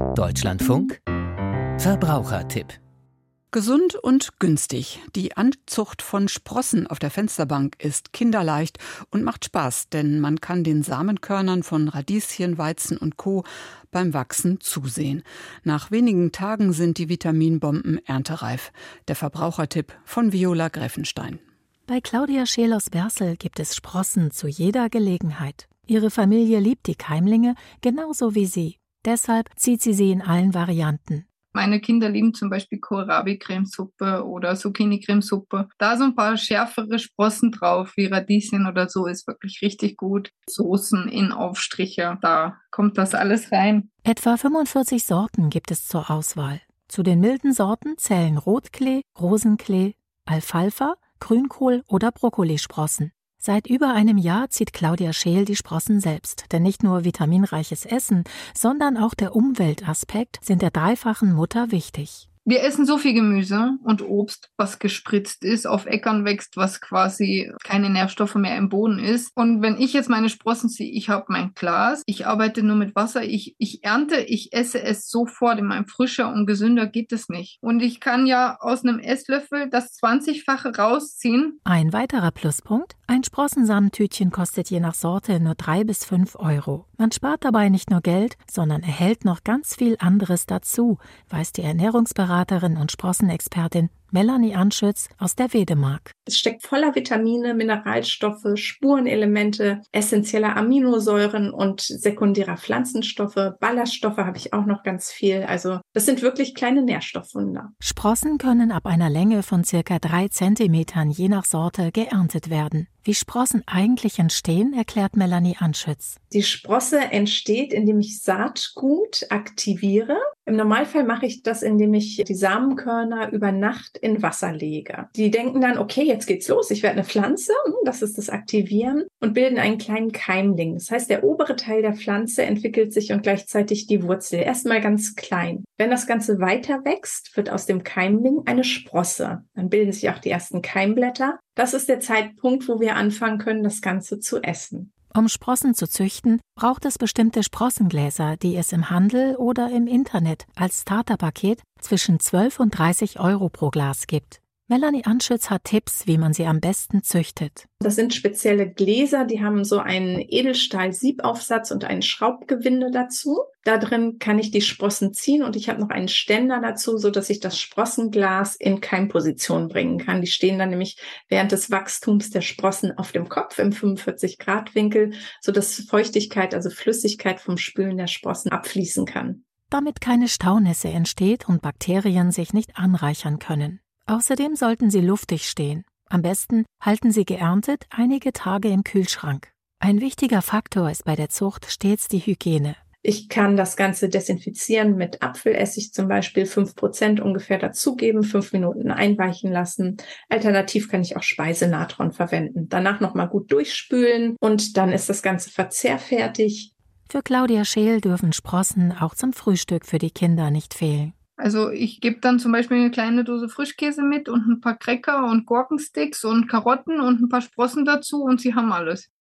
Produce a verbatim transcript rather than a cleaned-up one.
Deutschlandfunk Verbrauchertipp. Gesund und günstig. Die Anzucht von Sprossen auf der Fensterbank ist kinderleicht und macht Spaß, denn man kann den Samenkörnern von Radieschen, Weizen und Co. beim Wachsen zusehen. Nach wenigen Tagen sind die Vitaminbomben erntereif. Der Verbrauchertipp von Viola Greffenstein. Bei Claudia Scheel aus Bersel gibt es Sprossen zu jeder Gelegenheit. Ihre Familie liebt die Keimlinge genauso wie sie. Deshalb zieht sie sie in allen Varianten. Meine Kinder lieben zum Beispiel Kohlrabi-Cremesuppe oder Zucchini-Cremesuppe. Da so ein paar schärfere Sprossen drauf, wie Radieschen oder so, ist wirklich richtig gut. Soßen in Aufstriche, da kommt das alles rein. Etwa fünfundvierzig Sorten gibt es zur Auswahl. Zu den milden Sorten zählen Rotklee, Rosenklee, Alfalfa, Grünkohl oder Brokkolisprossen. Seit über einem Jahr zieht Claudia Scheel die Sprossen selbst, denn nicht nur vitaminreiches Essen, sondern auch der Umweltaspekt sind der dreifachen Mutter wichtig. Wir essen so viel Gemüse und Obst, was gespritzt ist, auf Äckern wächst, was quasi keine Nährstoffe mehr im Boden ist. Und wenn ich jetzt meine Sprossen ziehe, ich habe mein Glas, ich arbeite nur mit Wasser, ich, ich ernte, ich esse es sofort. In meinem frischer und gesünder geht es nicht. Und ich kann ja aus einem Esslöffel das zwanzigfache rausziehen. Ein weiterer Pluspunkt: Ein Sprossensamenentütchen kostet je nach Sorte nur drei bis fünf Euro. Man spart dabei nicht nur Geld, sondern erhält noch ganz viel anderes dazu, weiß die Ernährungsberaterin und Sprossenexpertin Melanie Anschütz aus der Wedemark. Es steckt voller Vitamine, Mineralstoffe, Spurenelemente, essentielle Aminosäuren und sekundärer Pflanzenstoffe. Ballaststoffe habe ich auch noch ganz viel. Also das sind wirklich kleine Nährstoffwunder. Sprossen können ab einer Länge von circa drei Zentimetern je nach Sorte geerntet werden. Wie Sprossen eigentlich entstehen, erklärt Melanie Anschütz. Die Sprosse entsteht, indem ich Saatgut aktiviere. Im Normalfall mache ich das, indem ich die Samenkörner über Nacht in Wasser lege. Die denken dann, okay, jetzt geht's los, ich werde eine Pflanze, das ist das Aktivieren, und bilden einen kleinen Keimling. Das heißt, der obere Teil der Pflanze entwickelt sich und gleichzeitig die Wurzel, erstmal ganz klein. Wenn das Ganze weiter wächst, wird aus dem Keimling eine Sprosse. Dann bilden sich auch die ersten Keimblätter. Das ist der Zeitpunkt, wo wir anfangen können, das Ganze zu essen. Um Sprossen zu züchten, braucht es bestimmte Sprossengläser, die es im Handel oder im Internet als Starterpaket zwischen zwölf und dreißig Euro pro Glas gibt. Melanie Anschütz hat Tipps, wie man sie am besten züchtet. Das sind spezielle Gläser, die haben so einen Edelstahl-Siebaufsatz und ein Schraubgewinde dazu. Da drin kann ich die Sprossen ziehen und ich habe noch einen Ständer dazu, sodass ich das Sprossenglas in Keimposition bringen kann. Die stehen dann nämlich während des Wachstums der Sprossen auf dem Kopf im fünfundvierzig Grad Winkel, sodass Feuchtigkeit, also Flüssigkeit vom Spülen der Sprossen abfließen kann. Damit keine Staunässe entsteht und Bakterien sich nicht anreichern können. Außerdem sollten sie luftig stehen. Am besten halten sie geerntet einige Tage im Kühlschrank. Ein wichtiger Faktor ist bei der Zucht stets die Hygiene. Ich kann das Ganze desinfizieren mit Apfelessig zum Beispiel, fünf Prozent ungefähr dazugeben, fünf Minuten einweichen lassen. Alternativ kann ich auch Speisenatron verwenden. Danach nochmal gut durchspülen und dann ist das Ganze verzehrfertig. Für Claudia Scheel dürfen Sprossen auch zum Frühstück für die Kinder nicht fehlen. Also ich gebe dann zum Beispiel eine kleine Dose Frischkäse mit und ein paar Cracker und Gurkensticks und Karotten und ein paar Sprossen dazu und sie haben alles.